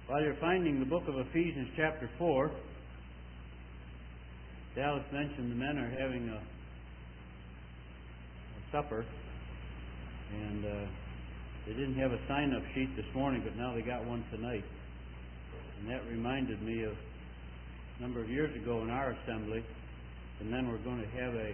While you're finding the book of Ephesians chapter 4, Dallas mentioned the men are having a supper, and they didn't have a sign-up sheet this morning, but now they got one tonight. And that reminded me of a number of years ago in our assembly, the men were going to have a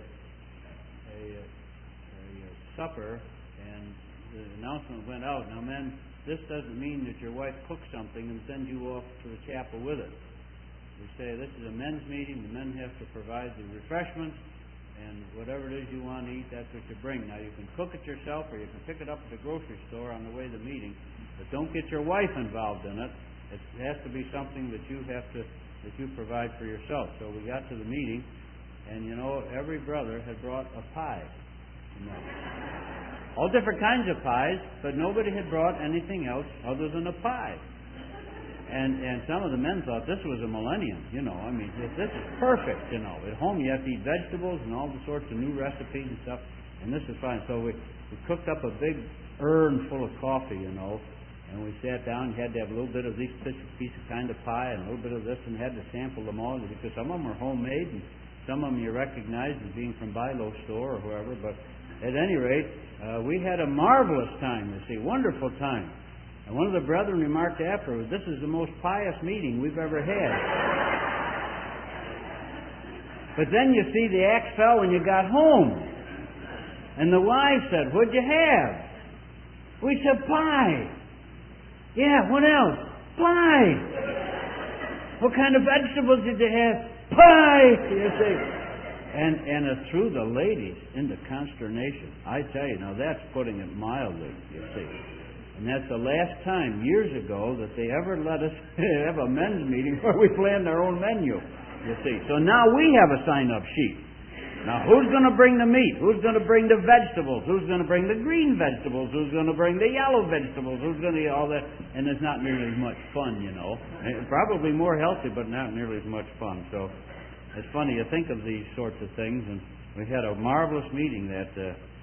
supper, and the announcement went out. Now, men, this doesn't mean that your wife cooks something and sends you off to the chapel with it. We say this is a men's meeting. The men have to provide the refreshments, and whatever it is you want to eat, that's what you bring. Now, you can cook it yourself, or you can pick it up at the grocery store on the way to the meeting, but don't get your wife involved in it. It has to be something that you provide for yourself. So we got to the meeting, and every brother had brought a pie. All different kinds of pies, but nobody had brought anything else other than a pie. And some of the men thought this was a millennium, this is perfect, At home you have to eat vegetables and all the sorts of new recipes and stuff, and this is fine. So we cooked up a big urn full of coffee, and we sat down and had to have a little bit of this piece of kind of pie and a little bit of this, and had to sample them all, because some of them are homemade and some of them you recognize as being from Bilo store or whoever. But at any rate, we had a marvelous time, wonderful time. And one of the brethren remarked afterwards, this is the most pious meeting we've ever had. But then you see the axe fell when you got home. And the wife said, what'd you have? We said, pie. Yeah, what else? Pie. What kind of vegetables did you have? Pie, you see. And it threw the ladies into consternation. I tell you, now that's putting it mildly, you see. And that's the last time, years ago, that they ever let us have a men's meeting where we planned our own menu, you see. So now we have a sign-up sheet. Now, who's going to bring the meat? Who's going to bring the vegetables? Who's going to bring the green vegetables? Who's going to bring the yellow vegetables? Who's going to eat all that? And it's not nearly as much fun, Probably more healthy, but not nearly as much fun. So it's funny, you think of these sorts of things, and we had a marvelous meeting that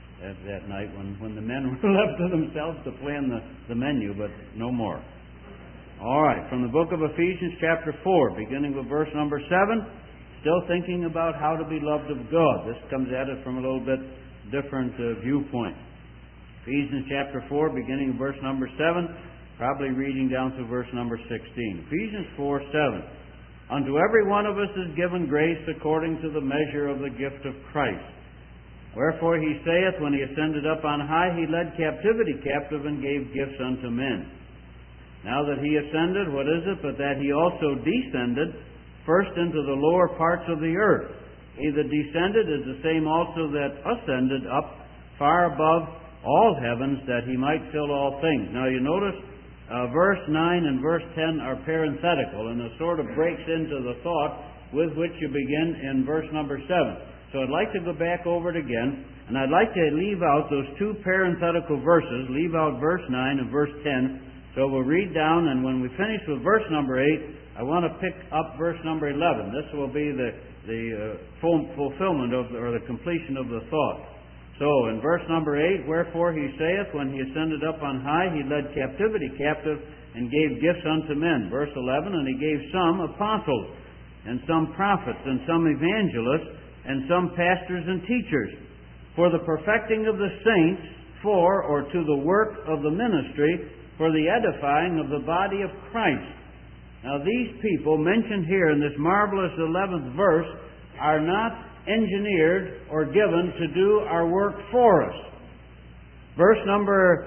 night when the men were left to themselves to plan the menu, but no more. All right, from the book of Ephesians chapter 4, beginning with verse number 7, still thinking about how to be loved of God. This comes at it from a little bit different viewpoint. Ephesians chapter 4, beginning with verse number 7, probably reading down to verse number 16. Ephesians 4:7. Unto every one of us is given grace according to the measure of the gift of Christ. Wherefore he saith, when he ascended up on high, he led captivity captive and gave gifts unto men. Now that he ascended, what is it but that he also descended first into the lower parts of the earth? He that descended is the same also that ascended up far above all heavens, that he might fill all things. Now you notice verse 9 and verse 10 are parenthetical, and it sort of breaks into the thought with which you begin in verse number 7. So I'd like to go back over it again, and I'd like to leave out those two parenthetical verses, leave out verse 9 and verse 10. So we'll read down, and when we finish with verse number 8, I want to pick up verse number 11. This will be the fulfillment of or the completion of the thought. So in verse number 8, wherefore he saith, when he ascended up on high, he led captivity captive and gave gifts unto men. Verse 11, and he gave some apostles, and some prophets, and some evangelists, and some pastors and teachers, for the perfecting of the saints, or to the work of the ministry, for the edifying of the body of Christ. Now these people mentioned here in this marvelous 11th verse are not engineered or given to do our work for us. Verse number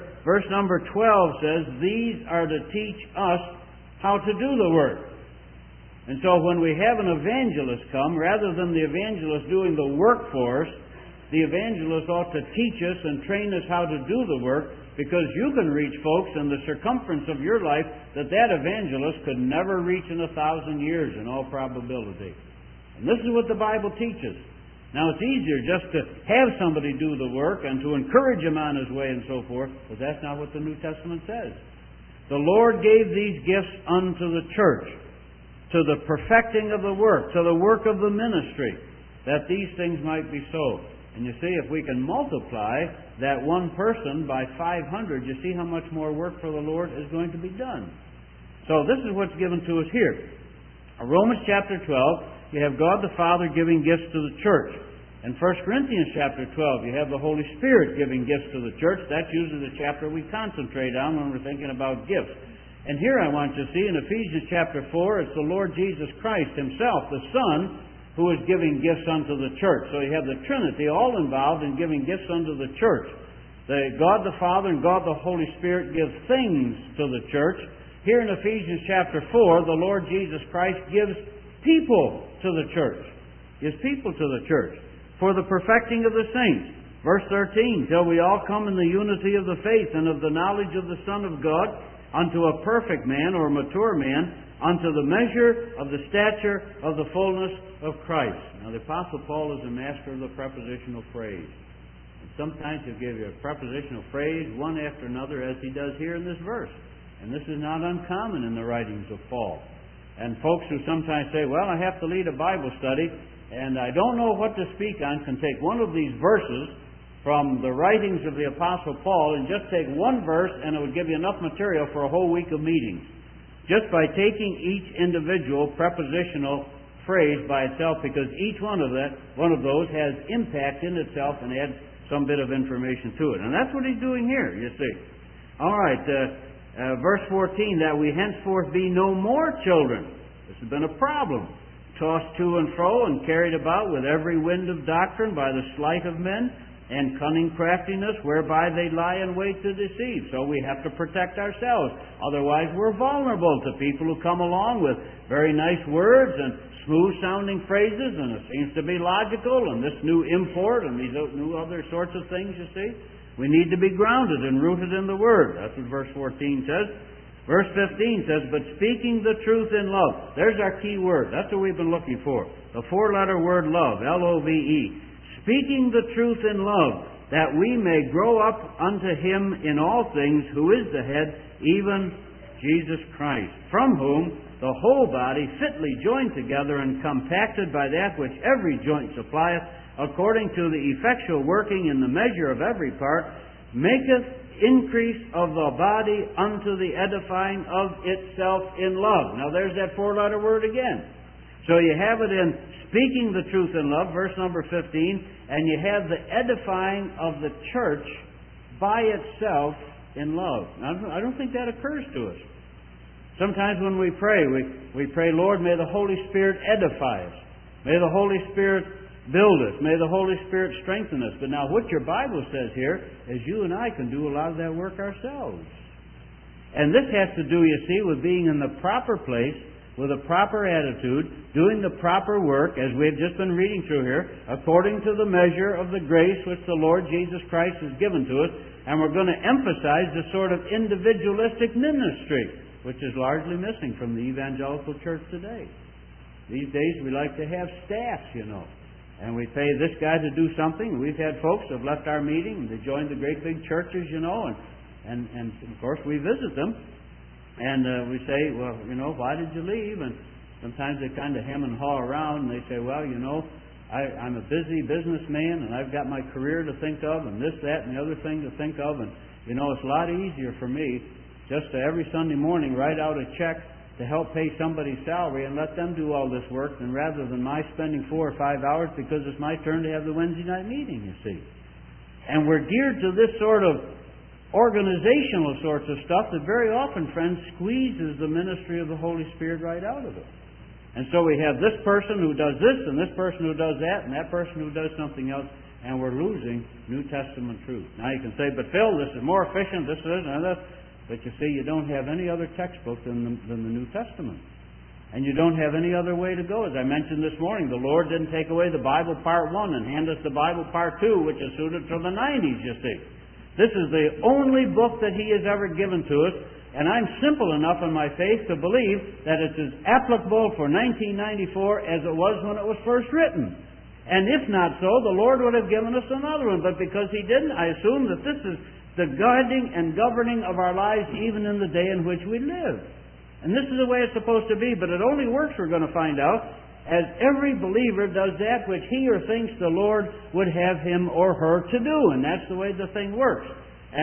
12 says, these are to teach us how to do the work. And so when we have an evangelist come, rather than the evangelist doing the work for us, the evangelist ought to teach us and train us how to do the work, because you can reach folks in the circumference of your life that evangelist could never reach in 1,000 years in all probability. And this is what the Bible teaches. Now it's easier just to have somebody do the work and to encourage him on his way and so forth, but that's not what the New Testament says. The Lord gave these gifts unto the church, to the perfecting of the work, to the work of the ministry, that these things might be so. And you see, if we can multiply that one person by 500, you see how much more work for the Lord is going to be done. So this is what's given to us here. Romans chapter 12, you have God the Father giving gifts to the church. In 1 Corinthians chapter 12, you have the Holy Spirit giving gifts to the church. That's usually the chapter we concentrate on when we're thinking about gifts. And here I want you to see in Ephesians chapter 4, it's the Lord Jesus Christ Himself, the Son, who is giving gifts unto the church. So you have the Trinity all involved in giving gifts unto the church. God the Father and God the Holy Spirit give things to the church. Here in Ephesians chapter 4, the Lord Jesus Christ gives people to the church. Gives people to the church for the perfecting of the saints. Verse 13, till we all come in the unity of the faith and of the knowledge of the Son of God, unto a perfect man or mature man, unto the measure of the stature of the fullness of Christ. Now the Apostle Paul is a master of the prepositional phrase. And sometimes he'll give you a prepositional phrase one after another, as he does here in this verse. And this is not uncommon in the writings of Paul. And folks who sometimes say, well, I have to lead a Bible study, and I don't know what to speak on, can take one of these verses from the writings of the Apostle Paul and just take one verse, and it would give you enough material for a whole week of meetings. Just by taking each individual prepositional phrase by itself, because each one of those has impact in itself and adds some bit of information to it. And that's what he's doing here, you see. All right, verse 14, that we henceforth be no more children. This has been a problem. Tossed to and fro and carried about with every wind of doctrine by the sleight of men and cunning craftiness, whereby they lie in wait to deceive. So we have to protect ourselves. Otherwise we're vulnerable to people who come along with very nice words and smooth-sounding phrases, and it seems to be logical, and this new import and these new other sorts of things, you see. We need to be grounded and rooted in the Word. That's what verse 14 says. Verse 15 says, but speaking the truth in love. There's our key word. That's what we've been looking for. The four-letter word love, L-O-V-E. Speaking the truth in love, that we may grow up unto Him in all things, who is the head, even Jesus Christ, from whom the whole body, fitly joined together and compacted by that which every joint supplieth, according to the effectual working in the measure of every part, maketh increase of the body unto the edifying of itself in love. Now there's that four-letter word again. So you have it in speaking the truth in love, verse number 15, and you have the edifying of the church by itself in love. Now, I don't think that occurs to us. Sometimes when we pray, we pray, Lord, may the Holy Spirit edify us. May the Holy Spirit build us. May the Holy Spirit strengthen us. But now what your Bible says here is you and I can do a lot of that work ourselves. And this has to do, you see, with being in the proper place, with a proper attitude, doing the proper work, as we've just been reading through here, according to the measure of the grace which the Lord Jesus Christ has given to us. And we're going to emphasize the sort of individualistic ministry, which is largely missing from the evangelical church today. These days we like to have staffs, you know. And we pay this guy to do something. We've had folks who have left our meeting and they joined the great big churches, you know, and of course we visit them. And we say, well, you know, why did you leave? And sometimes they kind of hem and haw around and they say, well, you know, I'm a busy businessman and I've got my career to think of and this, that, and the other thing to think of. And, you know, it's a lot easier for me just to every Sunday morning write out a check to help pay somebody's salary and let them do all this work than rather than my spending 4 or 5 hours because it's my turn to have the Wednesday night meeting, you see. And we're geared to this sort of organizational sorts of stuff that very often, friends, squeezes the ministry of the Holy Spirit right out of it. And so we have this person who does this and this person who does that and that person who does something else, and we're losing New Testament truth. Now you can say, but Phil, this is more efficient, this is and that. But you see, you don't have any other textbook than the New Testament. And you don't have any other way to go. As I mentioned this morning, the Lord didn't take away the Bible Part 1 and hand us the Bible Part 2, which is suited for the 90s, you see. This is the only book that He has ever given to us, and I'm simple enough in my faith to believe that it's as applicable for 1994 as it was when it was first written. And if not so, the Lord would have given us another one. But because He didn't, I assume that this is the guiding and governing of our lives even in the day in which we live. And this is the way it's supposed to be, but it only works, we're going to find out, as every believer does that which he or thinks the Lord would have him or her to do. And that's the way the thing works. And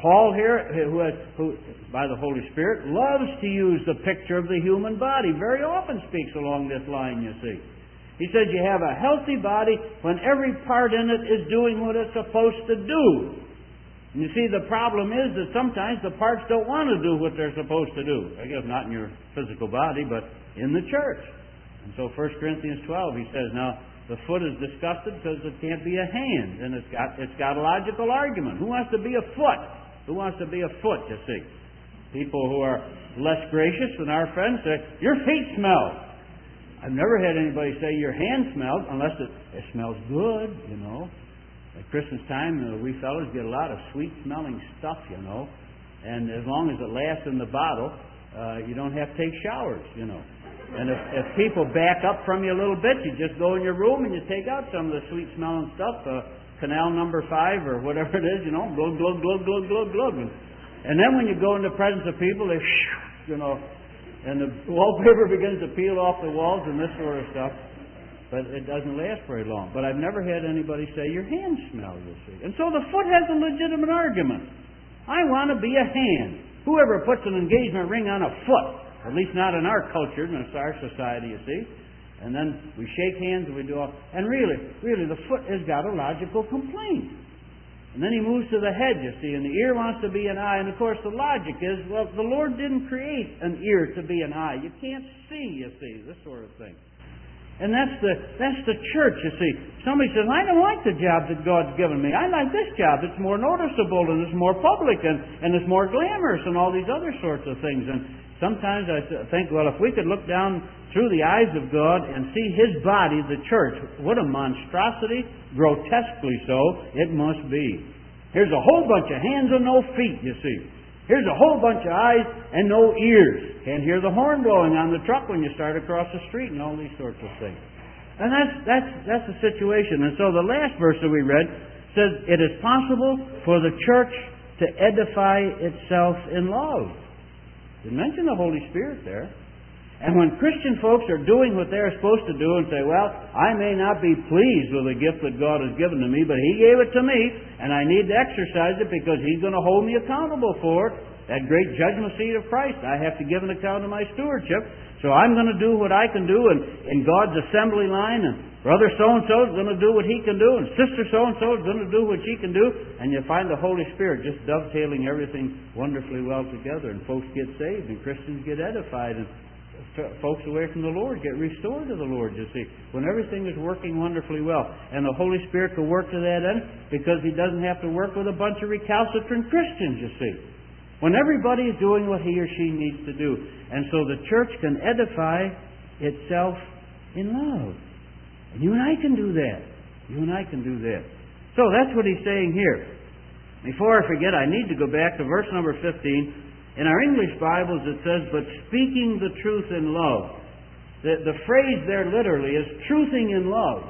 Paul here, who by the Holy Spirit loves to use the picture of the human body, very often speaks along this line, you see. He says you have a healthy body when every part in it is doing what it's supposed to do. And you see, the problem is that sometimes the parts don't want to do what they're supposed to do. I guess not in your physical body, but in the church. And so 1 Corinthians 12, he says, now, the foot is disgusted because it can't be a hand. And it's got a logical argument. Who wants to be a foot? Who wants to be a foot, you see? People who are less gracious than our friends say, your feet smell. I've never had anybody say your hand smells unless it smells good, you know. At Christmas time, we fellas get a lot of sweet-smelling stuff, you know. And as long as it lasts in the bottle, you don't have to take showers, you know. And if people back up from you a little bit, you just go in your room and you take out some of the sweet-smelling stuff, Canal number 5 or whatever it is, you know, glug, glug, glug, glug, glug, glug. And then when you go in the presence of people, they, you know, and the wallpaper begins to peel off the walls and this sort of stuff. But it doesn't last very long. But I've never had anybody say, your hands smell, you see. And so the foot has a legitimate argument. I want to be a hand. Whoever puts an engagement ring on a foot, at least not in our culture, in our society, you see. And then we shake hands and we do all. And really, the foot has got a logical complaint. And then he moves to the head, you see, and the ear wants to be an eye. And of course, the logic is, well, the Lord didn't create an ear to be an eye. You can't see, you see, this sort of thing. And that's the church, you see. Somebody says, I don't like the job that God's given me. I like this job. It's more noticeable and it's more public and it's more glamorous and all these other sorts of things. And sometimes I think, well, if we could look down through the eyes of God and see His body, the church, what a monstrosity, grotesquely so, it must be. Here's a whole bunch of hands and no feet, you see. Here's a whole bunch of eyes and no ears. Can't hear the horn blowing on the truck when you start across the street and all these sorts of things. And that's the situation. And so the last verse that we read says, it is possible for the church to edify itself in love. You mention the Holy Spirit there. And when Christian folks are doing what they're supposed to do and say, well, I may not be pleased with the gift that God has given to me, but He gave it to me, and I need to exercise it because He's going to hold me accountable for it. That great judgment seat of Christ. I have to give an account of my stewardship. So I'm going to do what I can do in God's assembly line, and Brother so-and-so is going to do what he can do, and Sister so-and-so is going to do what she can do, and you find the Holy Spirit just dovetailing everything wonderfully well together, and folks get saved, and Christians get edified, and folks away from the Lord get restored to the Lord, you see. When everything is working wonderfully well. And the Holy Spirit can work to that end because He doesn't have to work with a bunch of recalcitrant Christians, you see. When everybody is doing what he or she needs to do. And so the church can edify itself in love. And you and I can do that. You and I can do that. So that's what he's saying here. Before I forget, I need to go back to verse number 15. In our English Bibles it says, but speaking the truth in love. The phrase there literally is truthing in love.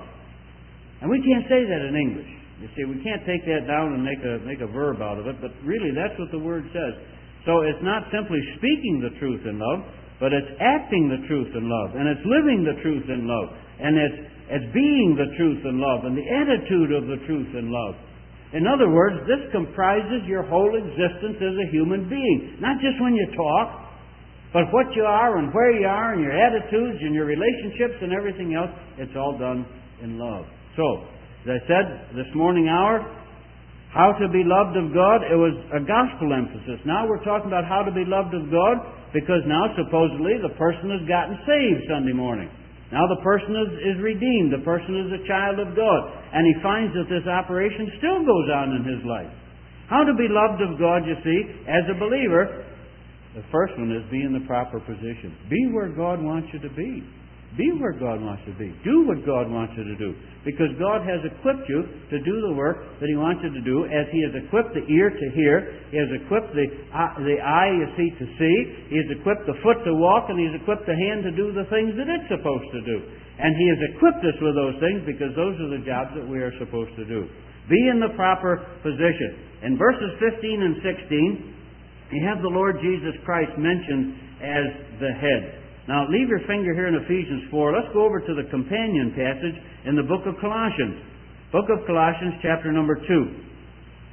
And we can't say that in English. You see, we can't take that down and make a verb out of it, but really that's what the word says. So it's not simply speaking the truth in love, but it's acting the truth in love, and it's living the truth in love, and it's being the truth in love, and the attitude of the truth in love. In other words, this comprises your whole existence as a human being. Not just when you talk, but what you are and where you are and your attitudes and your relationships and everything else, it's all done in love. So, as I said, this morning hour, how to be loved of God, it was a gospel emphasis. Now we're talking about how to be loved of God because now supposedly the person has gotten saved Sunday morning. Now the person is redeemed. The person is a child of God. And he finds that this operation still goes on in his life. How to be loved of God, you see, as a believer. The first one is be in the proper position. Be where God wants you to be. Be where God wants you to be. Do what God wants you to do. Because God has equipped you to do the work that He wants you to do, as He has equipped the ear to hear, He has equipped the eye, you see, to see, He has equipped the foot to walk, and He has equipped the hand to do the things that it's supposed to do. And He has equipped us with those things because those are the jobs that we are supposed to do. Be in the proper position. In verses 15 and 16, you have the Lord Jesus Christ mentioned as the head. Now, leave your finger here in Ephesians 4. Let's go over to the companion passage in the book of Colossians. Book of Colossians, chapter number 2.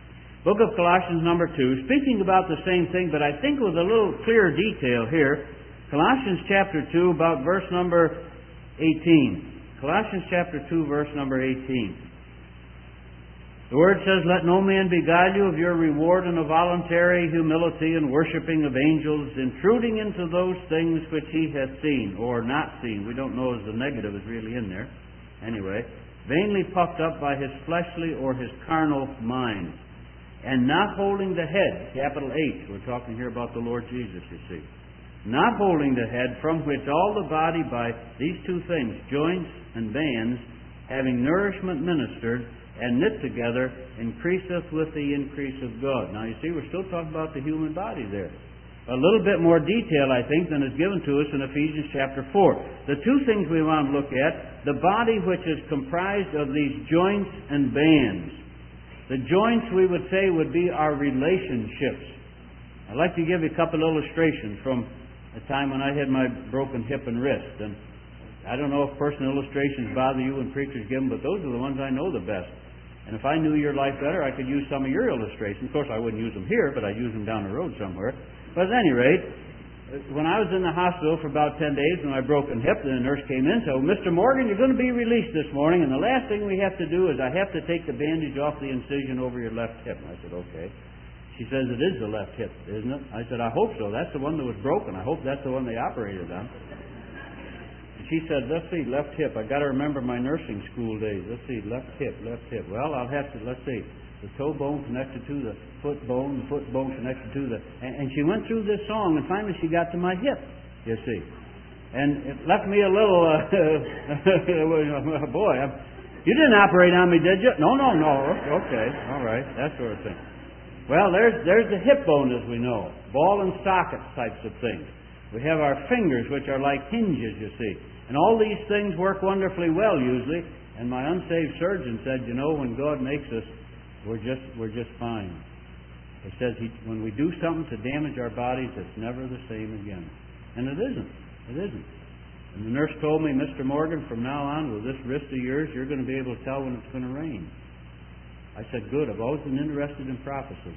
Book of Colossians number 2, speaking about the same thing, but I think with a little clearer detail here. Colossians chapter 2, about verse number 18. Colossians chapter 2, verse number 18. The Word says, "Let no man beguile you of your reward in a voluntary humility and worshipping of angels, intruding into those things which he hath seen," or not seen. We don't know if the negative is really in there. Anyway, "vainly puffed up by his fleshly or his carnal mind, and not holding the head," capital H, we're talking here about the Lord Jesus, you see. "Not holding the head, from which all the body by these two things, joints and bands, having nourishment ministered, and knit together, increaseth with the increase of God." Now you see, we're still talking about the human body there. A little bit more detail, I think, than is given to us in Ephesians chapter 4. The two things we want to look at, the body which is comprised of these joints and bands. The joints, we would say, would be our relationships. I'd like to give you a couple illustrations from a time when I had my broken hip and wrist. And I don't know if personal illustrations bother you when preachers give them, but those are the ones I know the best. And if I knew your life better, I could use some of your illustrations. Of course, I wouldn't use them here, but I'd use them down the road somewhere. But at any rate, when I was in the hospital for about 10 days with my broken hip, the nurse came in and said, "Well, Mr. Morgan, you're going to be released this morning, and the last thing we have to do is I have to take the bandage off the incision over your left hip." And I said, "Okay." She says, "It is the left hip, isn't it?" I said, "I hope so. That's the one that was broken. I hope that's the one they operated on." She said, "Let's see, left hip. I got to remember my nursing school days. Let's see, left hip. Well, I'll have to, let's see, the toe bone connected to the foot bone connected to the..." And she went through this song, and finally she got to my hip, you see. And it left me a little, boy, you didn't operate on me, did you? No. Okay, all right, that sort of thing. Well, there's the hip bone, as we know. Ball and socket types of things. We have our fingers, which are like hinges, you see. And all these things work wonderfully well, usually. And my unsaved surgeon said, when God makes us, we're just fine. He says when we do something to damage our bodies, it's never the same again. And it isn't. And the nurse told me, "Mr. Morgan, from now on, with this wrist of yours, you're going to be able to tell when it's going to rain." I said, "Good. I've always been interested in prophecy."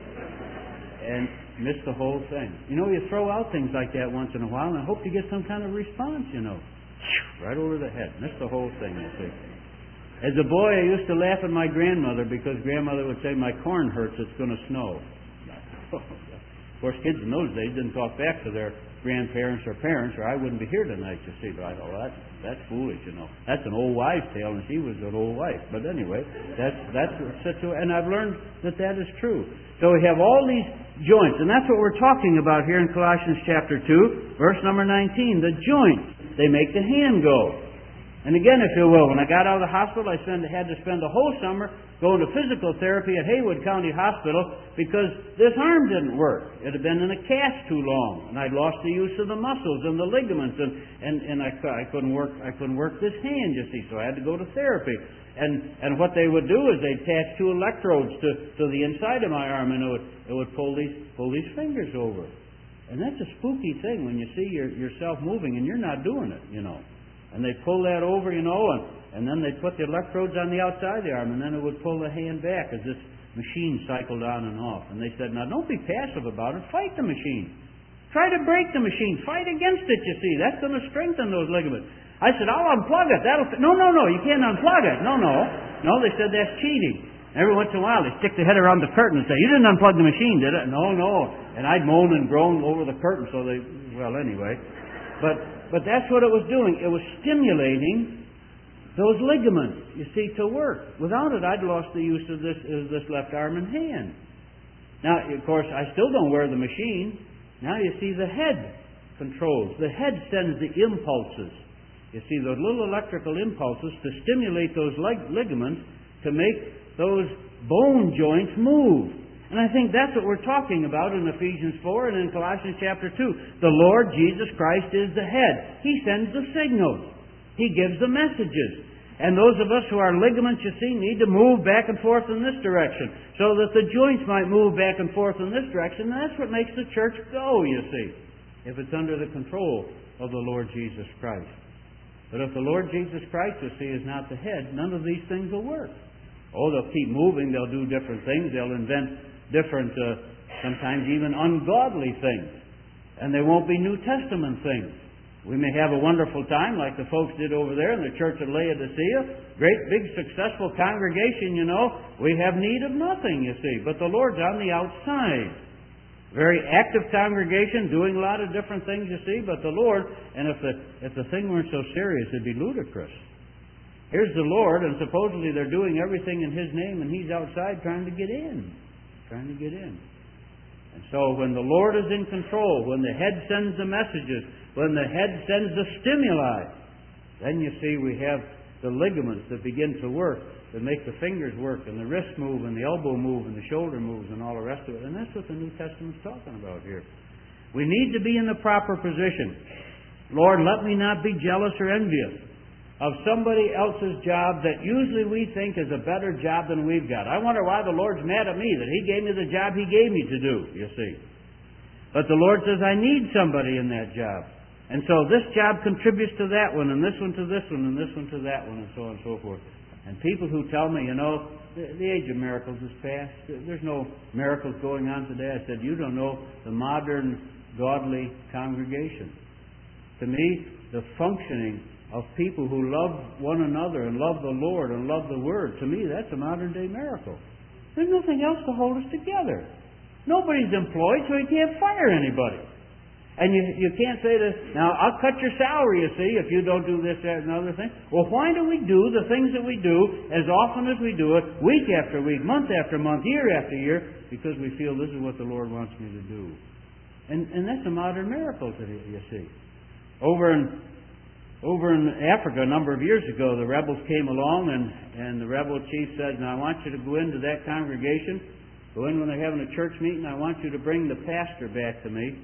And missed the whole thing. You throw out things like that once in a while, and I hope you get some kind of response, Right over the head. Missed the whole thing, you see. As a boy, I used to laugh at my grandmother because grandmother would say, "My corn hurts, it's going to snow." Of course, kids in those days didn't talk back to their grandparents or parents, or I wouldn't be here tonight, you see. But I thought, well, that's foolish, That's an old wives' tale, and she was an old wife. But anyway, that's and I've learned that is true. So we have all these joints, and that's what we're talking about here in Colossians chapter 2, verse number 19. The joints, they make the hand go. And again, if you will, when I got out of the hospital, I had to spend the whole summer going to physical therapy at Haywood County Hospital because this arm didn't work. It had been in a cast too long, and I'd lost the use of the muscles and the ligaments, and I couldn't work this hand, you see. So I had to go to therapy. And what they would do is they'd attach two electrodes to the inside of my arm, and it would pull these fingers over. And that's a spooky thing when you see yourself moving and you're not doing it, And they pull that over, and then they put the electrodes on the outside of the arm, and then it would pull the hand back as this machine cycled on and off. And they said, "Now don't be passive about it. Fight the machine. Try to break the machine. Fight against it, you see. That's going to strengthen those ligaments." I said, "I'll unplug it. No, you can't unplug it. No, they said that's cheating." Every once in a while, they stick their head around the curtain and say, "You didn't unplug the machine, did it?" No. And I'd moan and groan over the curtain, anyway. But that's what it was doing. It was stimulating those ligaments, you see, to work. Without it, I'd lost the use of this left arm and hand. Now, of course, I still don't wear the machine. Now you see the head controls. The head sends the impulses. You see, those little electrical impulses to stimulate those ligaments to make those bone joints move. And I think that's what we're talking about in Ephesians 4 and in Colossians chapter 2. The Lord Jesus Christ is the head. He sends the signals. He gives the messages. And those of us who are ligaments, you see, need to move back and forth in this direction so that the joints might move back and forth in this direction. And that's what makes the church go, you see, if it's under the control of the Lord Jesus Christ. But if the Lord Jesus Christ, you see, is not the head, none of these things will work. Oh, they'll keep moving. They'll do different things. They'll invent different, sometimes even ungodly things. And they won't be New Testament things. We may have a wonderful time like the folks did over there in the church of Laodicea. Great, big, successful congregation, you know. We have need of nothing, you see. But the Lord's on the outside. Very active congregation, doing a lot of different things, you see. But the Lord, and if the thing weren't so serious, it'd be ludicrous. Here's the Lord, and supposedly they're doing everything in His name, and He's outside trying to get in. Trying to get in. And so when the Lord is in control, when the head sends the messages, when the head sends the stimuli, then you see we have the ligaments that begin to work, that make the fingers work, and the wrist move, and the elbow move, and the shoulder moves, and all the rest of it. And that's what the New Testament's talking about here. We need to be in the proper position. Lord, let me not be jealous or envious of somebody else's job that usually we think is a better job than we've got. I wonder why the Lord's mad at me that He gave me the job He gave me to do, you see. But the Lord says, I need somebody in that job. And so this job contributes to that one, and this one to this one, and this one to that one, and so on and so forth. And people who tell me, you know, the age of miracles is past. There's no miracles going on today. I said, you don't know the modern godly congregation. To me, the functioning of people who love one another and love the Lord and love the Word, to me, that's a modern-day miracle. There's nothing else to hold us together. Nobody's employed, so you can't fire anybody. And you can't say this, now, I'll cut your salary, you see, if you don't do this, that, and other thing. Well, why do we do the things that we do as often as we do it, week after week, month after month, year after year? Because we feel this is what the Lord wants me to do. And that's a modern miracle today, you see. Over in Africa a number of years ago, the rebels came along, and the rebel chief said, now I want you to go into that congregation, go in when they're having a church meeting, I want you to bring the pastor back to me,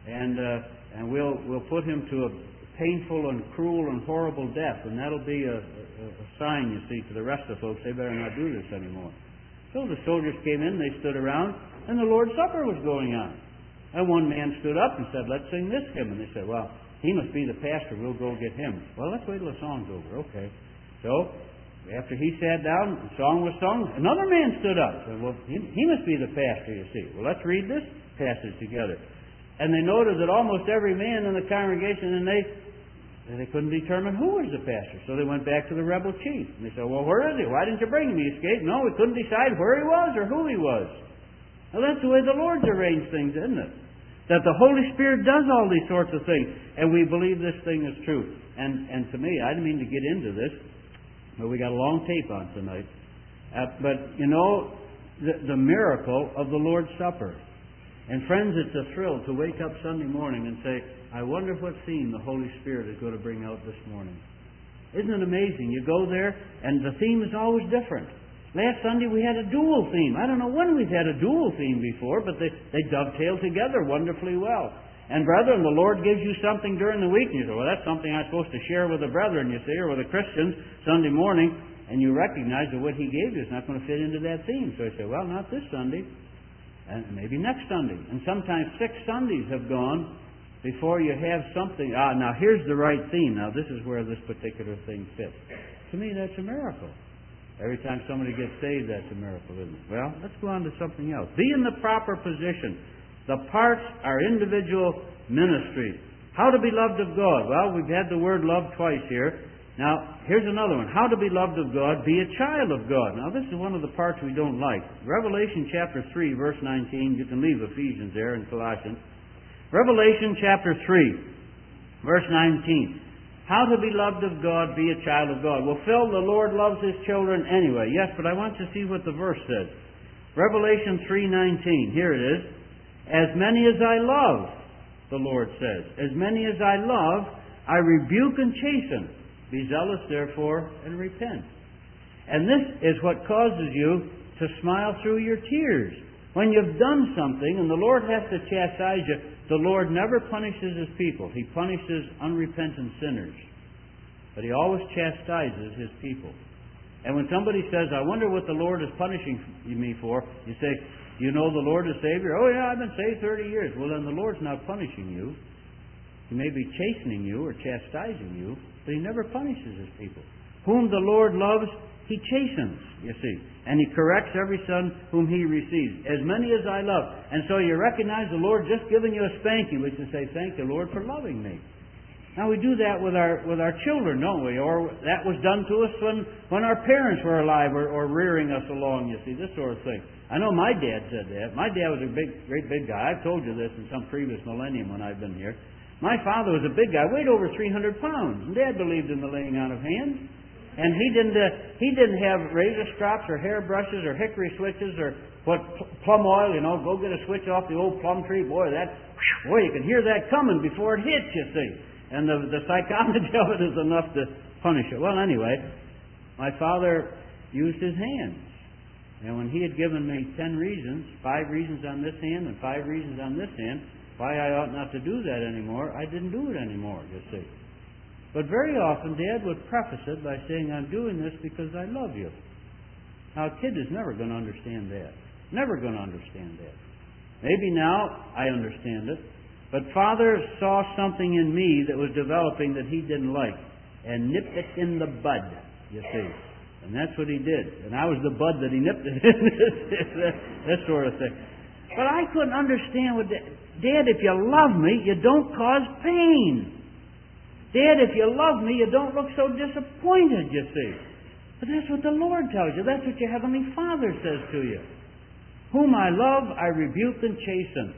and we'll put him to a painful and cruel and horrible death, and that'll be a sign, you see, to the rest of the folks, they better not do this anymore. So the soldiers came in, they stood around, and the Lord's Supper was going on. And one man stood up and said, let's sing this hymn. And they said, well, he must be the pastor. We'll go get him. Well, let's wait till the song's over. Okay. So, after he sat down, the song was sung, another man stood up. Said, well, he must be the pastor, you see. Well, let's read this passage together. And they noticed that almost every man in the congregation, and they couldn't determine who was the pastor. So they went back to the rebel chief. And they said, well, where is he? Why didn't you bring him? He escaped. No, we couldn't decide where he was or who he was. Well, that's the way the Lord's arranged things, isn't it? That the Holy Spirit does all these sorts of things, and we believe this thing is true. And to me, I didn't mean to get into this, but we got a long tape on tonight. But, you know, the miracle of the Lord's Supper. And friends, it's a thrill to wake up Sunday morning and say, I wonder what theme the Holy Spirit is going to bring out this morning. Isn't it amazing? You go there, and the theme is always different. Last Sunday we had a dual theme. I don't know when we've had a dual theme before, but they dovetail together wonderfully well. And brethren, the Lord gives you something during the week, and you say, well, that's something I'm supposed to share with the brethren, you see, or with the Christians Sunday morning, and you recognize that what He gave you is not going to fit into that theme. So you say, well, not this Sunday, and maybe next Sunday. And sometimes 6 Sundays have gone before you have something. Now here's the right theme. Now this is where this particular thing fits. To me, that's a miracle. Every time somebody gets saved, that's a miracle, isn't it? Well, let's go on to something else. Be in the proper position. The parts are individual ministries. How to be loved of God. Well, we've had the word love twice here. Now, here's another one. How to be loved of God. Be a child of God. Now, this is one of the parts we don't like. Revelation chapter 3, verse 19. You can leave Ephesians there and Colossians. Revelation chapter 3, verse 19. How to be loved of God, be a child of God. Well, Phil, the Lord loves His children anyway. Yes, but I want you to see what the verse says. Revelation 3:19. Here it is. As many as I love, the Lord says. As many as I love, I rebuke and chasten. Be zealous, therefore, and repent. And this is what causes you to smile through your tears. When you've done something and the Lord has to chastise you, the Lord never punishes His people. He punishes unrepentant sinners. But He always chastises His people. And when somebody says, I wonder what the Lord is punishing me for, you say, do you know the Lord is Savior? Oh yeah, I've been saved 30 years. Well, then the Lord's not punishing you. He may be chastening you or chastising you, but He never punishes His people. Whom the Lord loves, He chastens, you see. And He corrects every son whom He receives. As many as I love. And so you recognize the Lord just giving you a spanking, which is say, thank you, Lord, for loving me. Now we do that with our children, don't we? Or that was done to us when our parents were alive or rearing us along, you see, this sort of thing. I know my dad said that. My dad was a great big guy. I've told you this in some previous millennium when I've been here. My father was a big guy, weighed over 300 pounds. And Dad believed in the laying on of hands. And he didn't have razor strops or hair brushes or hickory switches or plum oil, go get a switch off the old plum tree. Boy, you can hear that coming before it hits, you see. And the psychology of it is enough to punish it. Well, anyway, my father used his hands. And when he had given me 10 reasons, 5 reasons on this hand and 5 reasons on this hand, why I ought not to do that anymore, I didn't do it anymore, you see. But very often, Dad would preface it by saying, I'm doing this because I love you. Now, a kid is never going to understand that. Never going to understand that. Maybe now I understand it. But Father saw something in me that was developing that He didn't like and nipped it in the bud, you see. And that's what He did. And I was the bud that He nipped it in, that sort of thing. But I couldn't understand what Dad, if you love me, you don't cause pain. Dad, if you love me, you don't look so disappointed, you see. But that's what the Lord tells you. That's what your Heavenly Father says to you. Whom I love, I rebuke and chasten.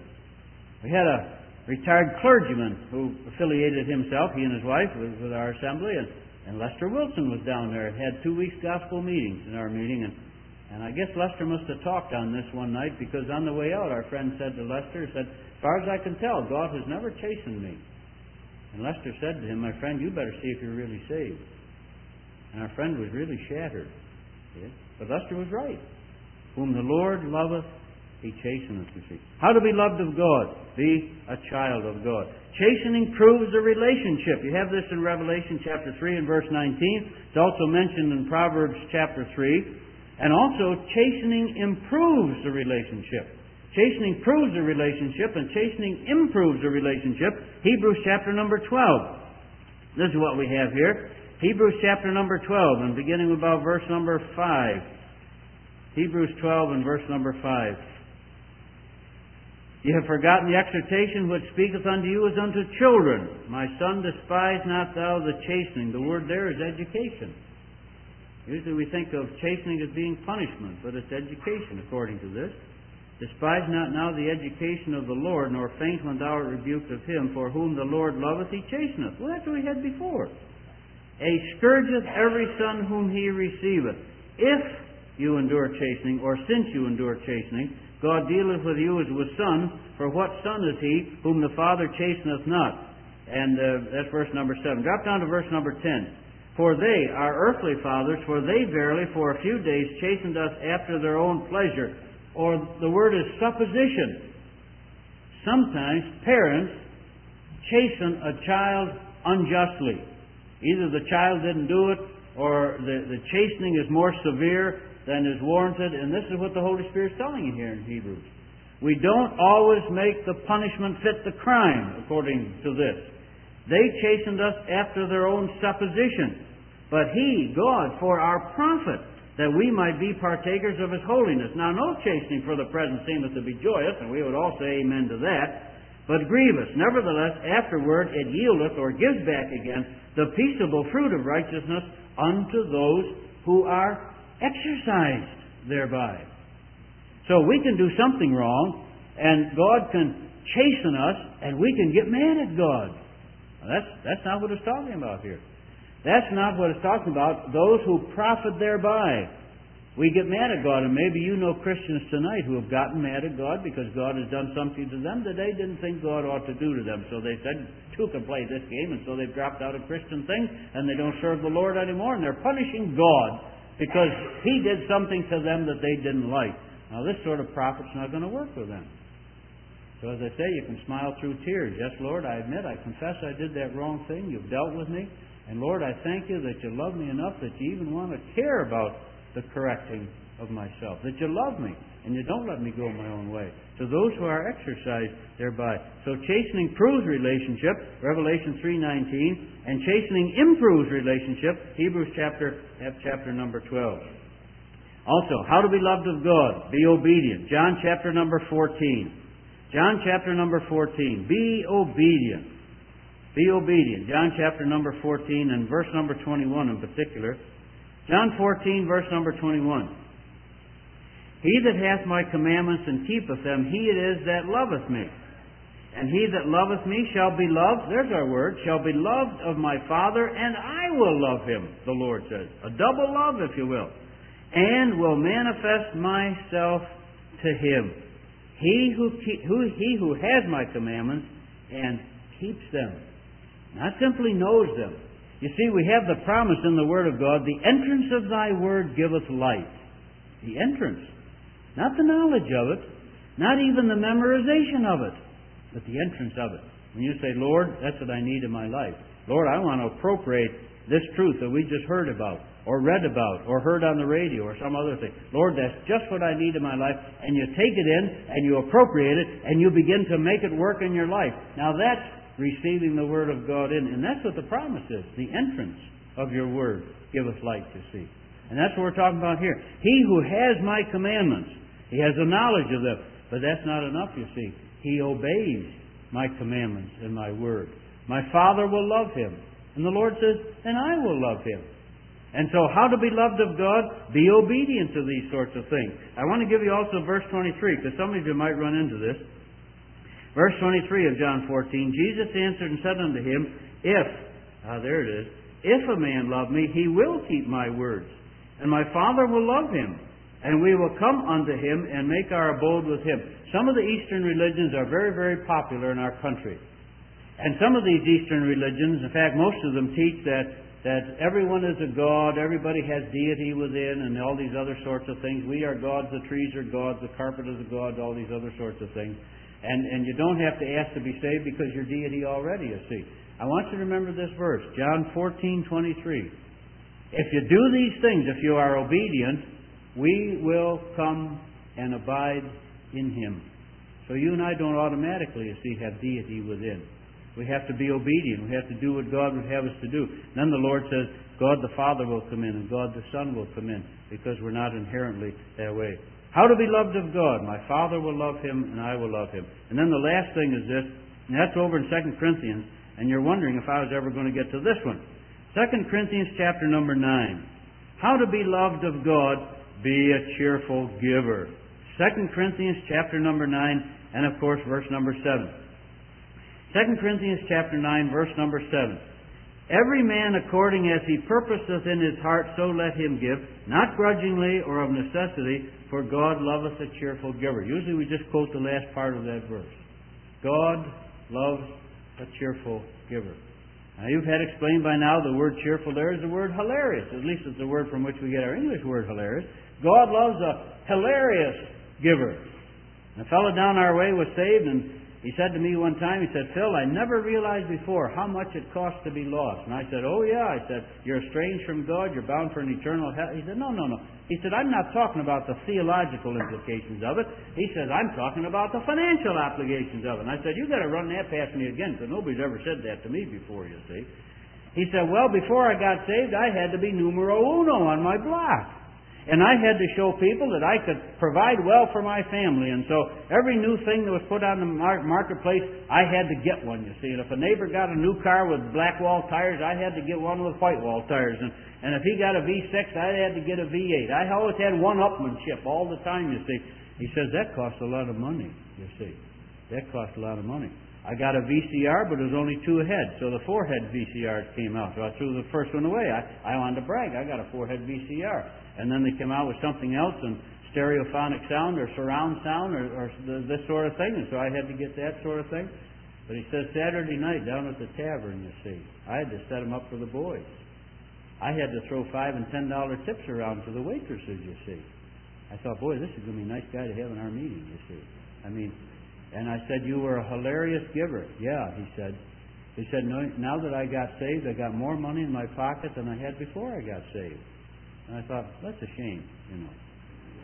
We had a retired clergyman who affiliated himself, he and his wife, with our assembly, and Lester Wilson was down there and had 2 weeks gospel meetings in our meeting. And I guess Lester must have talked on this one night, because on the way out, our friend said to Lester, as far as I can tell, God has never chastened me. And Lester said to him, my friend, you better see if you're really saved. And our friend was really shattered. Yeah? But Lester was right. Whom the Lord loveth, He chasteneth, you see. How to be loved of God? Be a child of God. Chastening proves a relationship. You have this in Revelation chapter 3 and verse 19. It's also mentioned in Proverbs chapter 3. And also, chastening improves the relationship. Chastening proves a relationship, and chastening improves a relationship. Hebrews chapter number 12. This is what we have here. Hebrews chapter number 12, and beginning about verse number 5. Hebrews 12 and verse number 5. You have forgotten the exhortation which speaketh unto you as unto children. My son, despise not thou the chastening. The word there is education. Usually we think of chastening as being punishment, but it's education according to this. Despise not now the education of the Lord, nor faint when thou art rebuked of Him, for whom the Lord loveth, He chasteneth. Well, that's what we had before. A scourgeth every son whom He receiveth. If you endure chastening, or since you endure chastening, God dealeth with you as with son, for what son is he whom the Father chasteneth not? And that's verse number 7. Drop down to verse number 10. For they, our earthly fathers, for they verily for a few days chastened us after their own pleasure. Or the word is supposition. Sometimes parents chasten a child unjustly. Either the child didn't do it, or the chastening is more severe than is warranted. And this is what the Holy Spirit is telling you here in Hebrews. We don't always make the punishment fit the crime, according to this. They chastened us after their own supposition. But He, God, for our profit, that we might be partakers of His holiness. Now, no chastening for the present seemeth to be joyous, and we would all say amen to that, but grievous. Nevertheless, afterward it yieldeth, or gives back again, the peaceable fruit of righteousness unto those who are exercised thereby. So we can do something wrong, and God can chasten us, and we can get mad at God. Now, that's not what it's talking about here. That's not what it's talking about. Those who profit thereby. We get mad at God, and maybe you know Christians tonight who have gotten mad at God because God has done something to them that they didn't think God ought to do to them. So they said, two can play this game, and so they've dropped out of Christian things, and they don't serve the Lord anymore, and they're punishing God because He did something to them that they didn't like. Now, this sort of prophet's not going to work with them. So as I say, you can smile through tears. Yes, Lord, I admit, I confess I did that wrong thing. You've dealt with me. And Lord, I thank You that You love me enough that You even want to care about the correcting of myself, that you love me, and you don't let me go my own way. To those who are exercised thereby. So chastening proves relationship, Revelation 3:19, and chastening improves relationship, Hebrews chapter number 12. Also, how to be loved of God. Be obedient. John chapter number 14. John chapter number 14. Be obedient. Be obedient. John chapter number 14 and verse number 21 in particular. John 14, verse number 21. He that hath my commandments and keepeth them, he it is that loveth me. And he that loveth me shall be loved, there's our word, shall be loved of my Father, and I will love him, the Lord says. A double love, if you will. And will manifest myself to him. He who has my commandments and keeps them. Not simply knows them. You see, we have the promise in the Word of God, the entrance of thy word giveth light. The entrance. Not the knowledge of it, not even the memorization of it, but the entrance of it. When you say, Lord, that's what I need in my life. Lord, I want to appropriate this truth that we just heard about, or read about, or heard on the radio, or some other thing. Lord, that's just what I need in my life. And you take it in, and you appropriate it, and you begin to make it work in your life. Now that's receiving the Word of God in. And that's what the promise is. The entrance of your Word giveth light, you see. And that's what we're talking about here. He who has my commandments, he has a knowledge of them. But that's not enough, you see. He obeys my commandments and my Word. My Father will love him. And the Lord says, and I will love him. And so how to be loved of God? Be obedient to these sorts of things. I want to give you also verse 23, because some of you might run into this. Verse 23 of John 14, Jesus answered and said unto him, there it is, if a man love me, he will keep my words, and my Father will love him, and we will come unto him and make our abode with him. Some of the Eastern religions are very, very popular in our country. And some of these Eastern religions, in fact, most of them teach that everyone is a god, everybody has deity within, and all these other sorts of things. We are gods, the trees are gods, the carpet is a god, all these other sorts of things. And you don't have to ask to be saved because you're deity already, you see. I want you to remember this verse, John 14:23. If you do these things, if you are obedient, we will come and abide in him. So you and I don't automatically, you see, have deity within. We have to be obedient. We have to do what God would have us to do. Then the Lord says, God the Father will come in and God the Son will come in, because we're not inherently that way. How to be loved of God. My Father will love him and I will love him. And then the last thing is this, and that's over in 2 Corinthians, and you're wondering if I was ever going to get to this one. 2 Corinthians chapter number 9. How to be loved of God, be a cheerful giver. 2 Corinthians chapter number 9, and of course verse number 7. 2 Corinthians chapter 9, verse number 7. Every man according as he purposeth in his heart, so let him give, not grudgingly or of necessity, for God loveth a cheerful giver. Usually we just quote the last part of that verse. God loves a cheerful giver. Now you've had explained by now the word cheerful there is the word hilarious. At least it's the word from which we get our English word hilarious. God loves a hilarious giver. And a fellow down our way was saved, and he said to me one time, he said, Phil, I never realized before how much it costs to be lost. And I said, oh yeah. I said, you're estranged from God, you're bound for an eternal hell. He said, no. He said, I'm not talking about the theological implications of it. He said, I'm talking about the financial applications of it. And I said, you got to run that past me again, because nobody's ever said that to me before, you see. He said, well, before I got saved, I had to be numero uno on my block. And I had to show people that I could provide well for my family. And so every new thing that was put on the marketplace, I had to get one, you see. And if a neighbor got a new car with black wall tires, I had to get one with white wall tires. And if he got a V6, I had to get a V8. I always had one-upmanship all the time, you see. He says, that costs a lot of money, you see. That costs a lot of money. I got a VCR, but it was only 2 heads. So the 4-head VCRs came out. So I threw the first one away. I wanted to brag. I got a 4-head VCR. And then they came out with something else, and stereophonic sound or surround sound or this sort of thing. And so I had to get that sort of thing. But he says Saturday night down at the tavern, you see, I had to set them up for the boys. I had to throw $5 and $10 tips around for the waitresses, you see. I thought, boy, this is going to be a nice guy to have in our meeting, you see. And I said, you were a hilarious giver. Yeah, he said. He said, no, now that I got saved, I got more money in my pocket than I had before I got saved. And I thought, that's a shame, you know.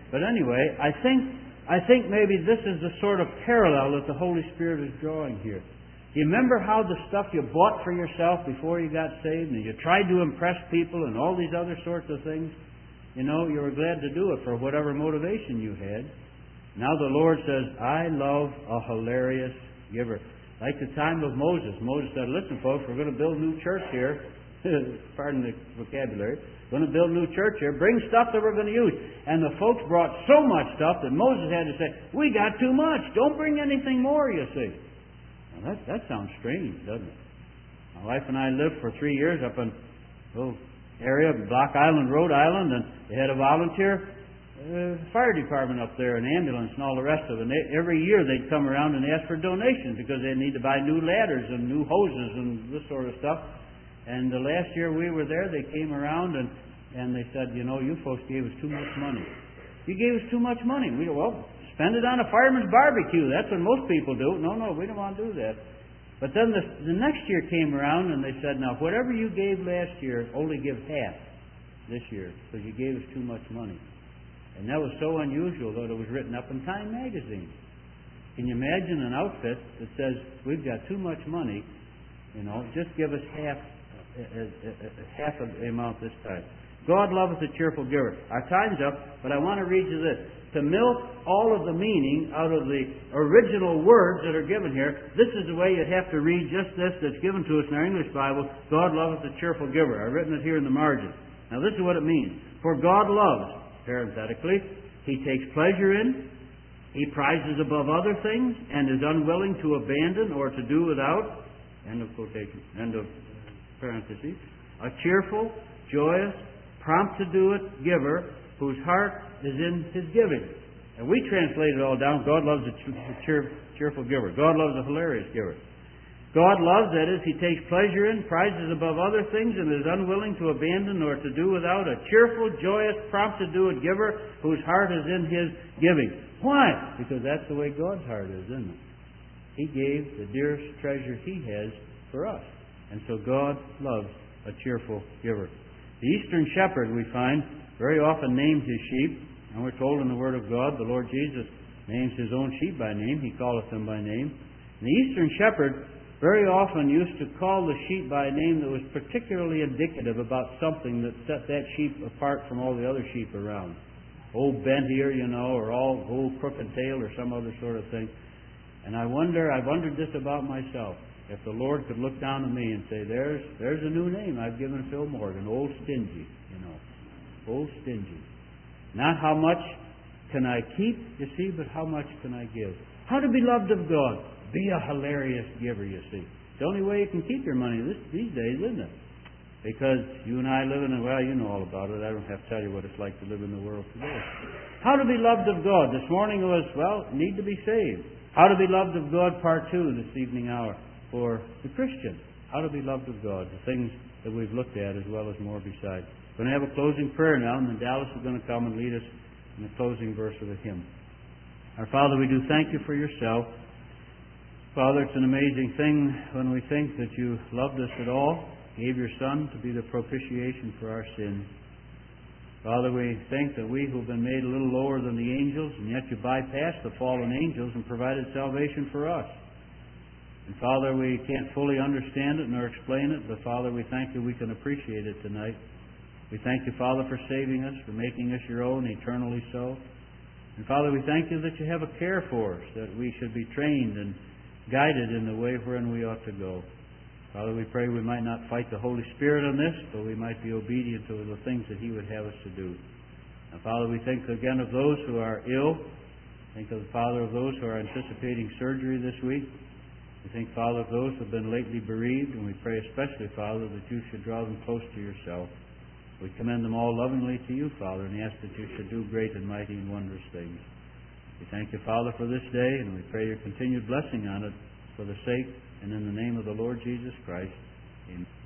But anyway, I think maybe this is the sort of parallel that the Holy Spirit is drawing here. Do you remember how the stuff you bought for yourself before you got saved, and you tried to impress people and all these other sorts of things? You know, you were glad to do it for whatever motivation you had. Now the Lord says, I love a hilarious giver. Like the time of Moses. Moses said, listen folks, we're going to build a new church here. Pardon the vocabulary. We're going to build a new church here. Bring stuff that we're going to use. And the folks brought so much stuff that Moses had to say, we got too much. Don't bring anything more, you see. Now that sounds strange, doesn't it? My wife and I lived for 3 years up in a little area, Block Island, Rhode Island, and they had a volunteer fire department up there, an ambulance and all the rest of it. And every year they'd come around and ask for donations because they need to buy new ladders and new hoses and this sort of stuff. And the last year we were there, they came around and they said, you know, you folks gave us too much money. You gave us too much money. We go, well, spend it on a fireman's barbecue. That's what most people do. No, we don't want to do that. But then the next year came around and they said, now, whatever you gave last year, only give half this year because you gave us too much money. And that was so unusual that it was written up in Time magazine. Can you imagine an outfit that says, we've got too much money, you know, just give us half of the amount this time. God loveth a cheerful giver. Our time's up, but I want to read you this. To milk all of the meaning out of the original words that are given here, this is the way you'd have to read just this that's given to us in our English Bible. God loveth a cheerful giver. I've written it here in the margin. Now this is what it means. For God loves, parenthetically, He takes pleasure in, He prizes above other things, and is unwilling to abandon or to do without, end of quotation, end of parentheses, a cheerful, joyous, prompt to do it giver, whose heart is in his giving. And we translate it all down. God loves a cheerful giver. God loves a hilarious giver. God loves, that is, He takes pleasure in, prizes above other things, and is unwilling to abandon or to do without a cheerful, joyous, prompt to do it giver, whose heart is in His giving. Why? Because that's the way God's heart is, isn't it? He gave the dearest treasure He has for us. And so God loves a cheerful giver. The Eastern shepherd, we find, very often named his sheep. And we're told in the Word of God, the Lord Jesus names His own sheep by name. He calleth them by name. And the Eastern shepherd very often used to call the sheep by a name that was particularly indicative about something that set that sheep apart from all the other sheep around. Old bent ear, you know, or old crooked tail, or some other sort of thing. And I've wondered this about myself. If the Lord could look down at me and say, there's a new name I've given Phil Morgan, Old Stingy, you know. Old Stingy. Not how much can I keep, you see, but how much can I give. How to be loved of God. Be a hilarious giver, you see. It's the only way you can keep your money these days, isn't it? Because you and I live in well, you know all about it. I don't have to tell you what it's like to live in the world today. How to be loved of God. This morning was, need to be saved. How to be loved of God, part 2, this evening hour, for the Christian. How to be loved of God. The things that we've looked at as well as more besides. We're going to have a closing prayer now, and then Dallas is going to come and lead us in the closing verse of the hymn. Our Father, we do thank You for Yourself. Father, it's an amazing thing when we think that You loved us at all, gave Your Son to be the propitiation for our sins. Father, we think that we who've been made a little lower than the angels, and yet You bypassed the fallen angels and provided salvation for us. And Father, we can't fully understand it nor explain it, but Father, we thank You we can appreciate it tonight. We thank You, Father, for saving us, for making us Your own, eternally so. And Father, we thank You that You have a care for us, that we should be trained and guided in the way wherein we ought to go. Father, we pray we might not fight the Holy Spirit on this, but we might be obedient to the things that He would have us to do. And Father, we think again of those who are ill. Think of, Father, of those who are anticipating surgery this week. We think, Father, of those who have been lately bereaved, and we pray especially, Father, that You should draw them close to Yourself. We commend them all lovingly to You, Father, and ask that You should do great and mighty and wondrous things. We thank You, Father, for this day, and we pray Your continued blessing on it for the sake and in the name of the Lord Jesus Christ. Amen.